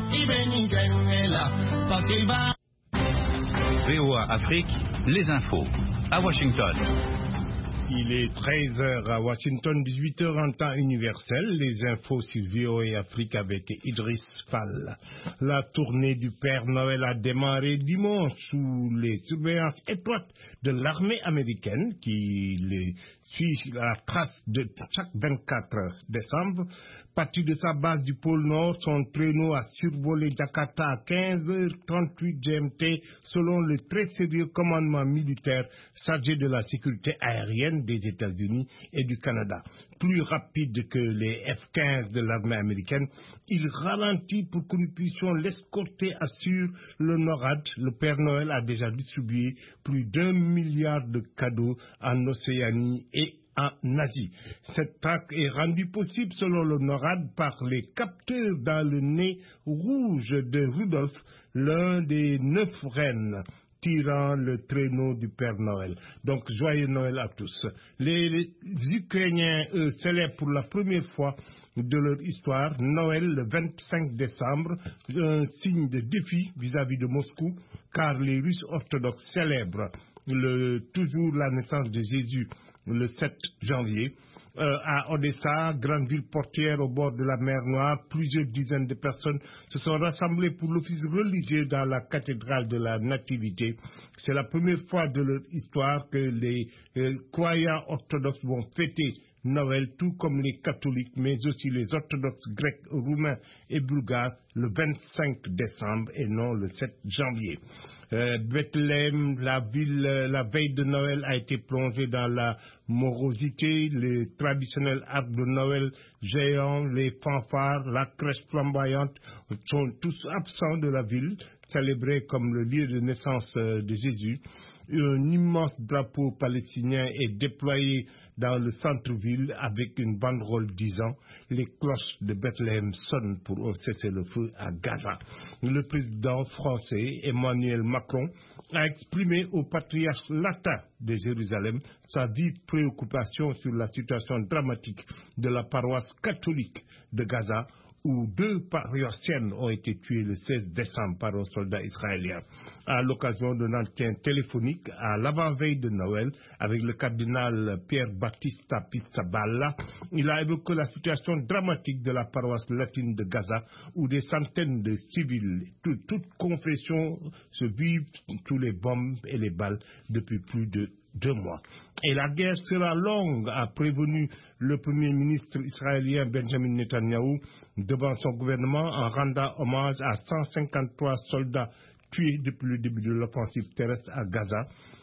VOA Afrique, les infos. À Washington. Il est 13h à Washington, 18h en temps universel. Les infos sur VOA Afrique avec Idriss Fall. La tournée du Père Noël a démarré dimanche sous les surveillances étroites de l'armée américaine qui les suit à la trace de chaque 24 décembre. Parti de sa base du pôle Nord, son traîneau a survolé Jakarta à 15h38 GMT selon le très sérieux commandement militaire chargé de la sécurité aérienne des États-Unis et du Canada. Plus rapide que les F-15 de l'armée américaine, il ralentit pour que nous puissions l'escorter, assure le NORAD. Le Père Noël a déjà distribué plus d'1 milliard de cadeaux en Océanie et en Asie. Cette traque est rendue possible, selon le NORAD, par les capteurs dans le nez rouge de Rudolf, l'un des 9 reines tirant le traîneau du Père Noël. Donc, joyeux Noël à tous. Les Ukrainiens, eux, célèbrent pour la première fois de leur histoire Noël le 25 décembre, un signe de défi vis-à-vis de Moscou, car les Russes orthodoxes célèbrent toujours la naissance de Jésus le 7 janvier. À Odessa, grande ville portière au bord de la mer Noire, plusieurs dizaines de personnes se sont rassemblées pour l'office religieux dans la cathédrale de la Nativité. C'est la première fois de leur histoire que les croyants orthodoxes vont fêter Noël, tout comme les catholiques, mais aussi les orthodoxes grecs, roumains et bulgares, le 25 décembre et non le 7 janvier. Bethléem, la ville, la veille de Noël, a été plongée dans la morosité. Les traditionnels arbres de Noël géants, les fanfares, la crèche flamboyante sont tous absents de la ville, célébrée comme le lieu de naissance de Jésus. Un immense drapeau palestinien est déployé dans le centre-ville avec une banderole disant « Les cloches de Bethléem sonnent pour un cessez-le-feu à Gaza ». Le président français Emmanuel Macron a exprimé au patriarche latin de Jérusalem sa vive préoccupation sur la situation dramatique de la paroisse catholique de Gaza, où 2 paroissiennes ont été tuées le 16 décembre par un soldat israélien. À l'occasion d'un entretien téléphonique à l'avant-veille de Noël avec le cardinal Pierre-Baptiste Pizzaballa, il a évoqué la situation dramatique de la paroisse latine de Gaza, où des centaines de civils, toutes confessions, se vivent sous les bombes et les balles depuis plus de 2 mois. Et la guerre sera longue, a prévenu le premier ministre israélien Benjamin Netanyahou devant son gouvernement en rendant hommage à 153 soldats tués depuis le début de l'offensive terrestre à Gaza.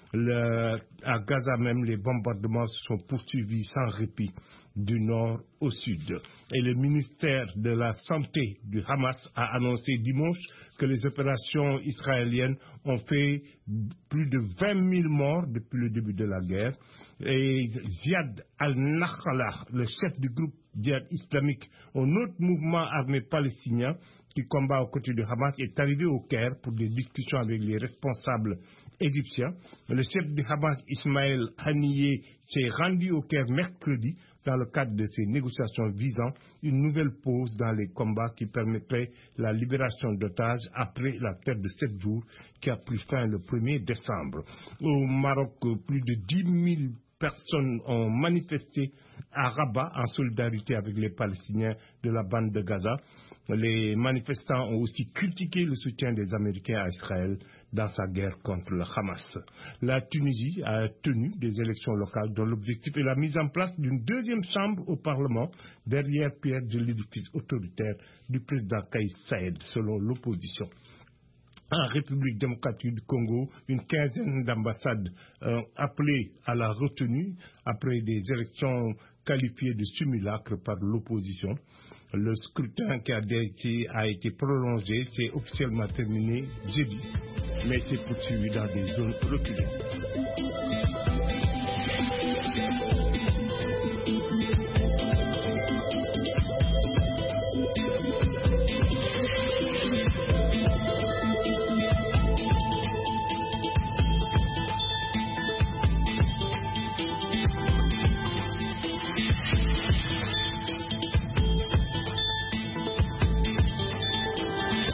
À Gaza même, les bombardements se sont poursuivis sans répit du nord au sud. Et le ministère de la Santé du Hamas a annoncé dimanche que les opérations israéliennes ont fait plus de 20 000 morts depuis le début de la guerre. Et Ziad al-Nakhala, le chef du groupe Djihad islamique, un autre mouvement armé palestinien qui combat aux côtés de Hamas, est arrivé au Caire pour des discussions avec les responsables égyptiens. Le chef du Hamas, Ismaël Haniyeh, s'est rendu au Caire mercredi dans le cadre de ces négociations visant une nouvelle pause dans les combats qui permettrait la libération d'otages après la trêve de 7 jours qui a pris fin le 1er décembre. Au Maroc, plus de 10 000 personnes ont manifesté à Rabat en solidarité avec les Palestiniens de la bande de Gaza. Les manifestants ont aussi critiqué le soutien des Américains à Israël dans sa guerre contre le Hamas. La Tunisie a tenu des élections locales dont l'objectif est la mise en place d'une 2e chambre au Parlement, derrière pierre de l'édifice autoritaire du président Kais Saied, selon l'opposition. En République démocratique du Congo, une quinzaine d'ambassades ont appelé à la retenue après des élections qualifiées de simulacre par l'opposition. Le scrutin qui a été prolongé s'est officiellement terminé jeudi, mais s'est poursuivi dans des zones reculées.